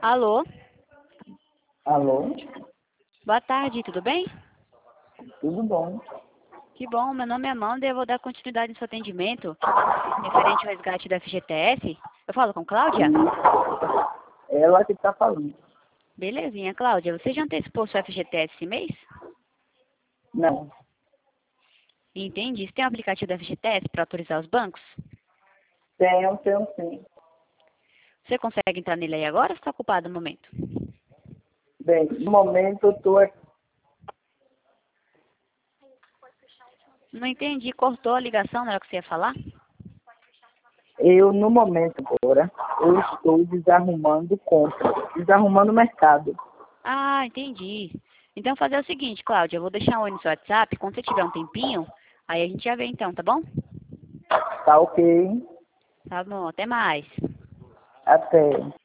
Alô? Alô? Boa tarde, tudo bem? Tudo bom? Que bom, meu nome é Amanda e eu vou dar continuidade no seu atendimento referente ao resgate do FGTS. Eu falo com Cláudia? Ela que está falando. Belezinha, Cláudia. Você já antecipou seu FGTS esse mês? Não. Entendi. Você tem um aplicativo do FGTS para autorizar os bancos? Tenho sim. Você consegue entrar nele aí agora ou está ocupado no momento? Bem, no momento eu estou aqui. Não entendi. Cortou a ligação na hora que você ia falar? No momento agora, eu estou desarrumando compras, desarrumando o mercado. Ah, entendi. Então fazer o seguinte, Cláudia, eu vou deixar um oi no seu WhatsApp. Quando você tiver um tempinho, aí a gente já vê então, tá bom? Tá ok? Tá bom, até mais. Até.